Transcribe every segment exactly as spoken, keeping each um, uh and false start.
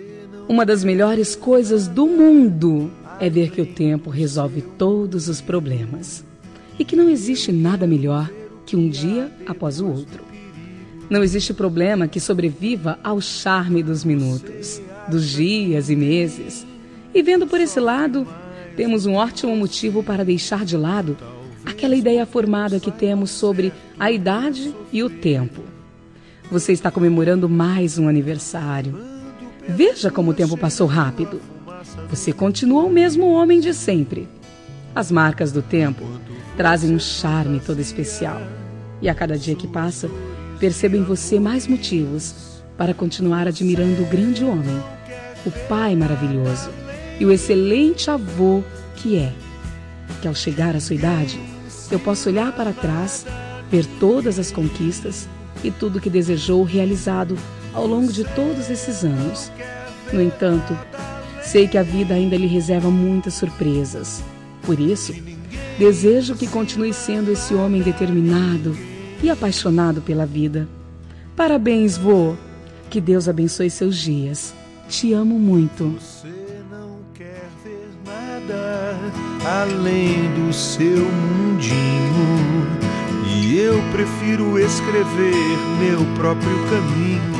Uma das melhores coisas do mundo é ver que o tempo resolve todos os problemas e que não existe nada melhor que um dia após o outro. Não existe problema que sobreviva ao charme dos minutos, dos dias e meses. E vendo por esse lado, temos um ótimo motivo para deixar de lado aquela ideia formada que temos sobre a idade e o tempo. Você está comemorando mais um aniversário. Veja como o tempo passou rápido. Você continua o mesmo homem de sempre. As marcas do tempo trazem um charme todo especial. E a cada dia que passa, percebo em você mais motivos para continuar admirando o grande homem, o pai maravilhoso e o excelente avô que é. Que ao chegar à sua idade, eu posso olhar para trás, ver todas as conquistas e tudo que desejou realizado ao longo de todos esses anos. No entanto, sei que a vida ainda lhe reserva muitas surpresas. Por isso, desejo que continue sendo esse homem determinado e apaixonado pela vida. Parabéns, vô! Que Deus abençoe seus dias. Te amo muito. Você não quer ver nada além do seu mundinho, e eu prefiro escrever meu próprio caminho.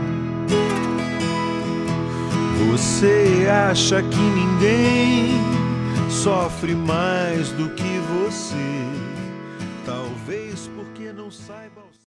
Você acha que ninguém sofre mais do que você, talvez porque não saiba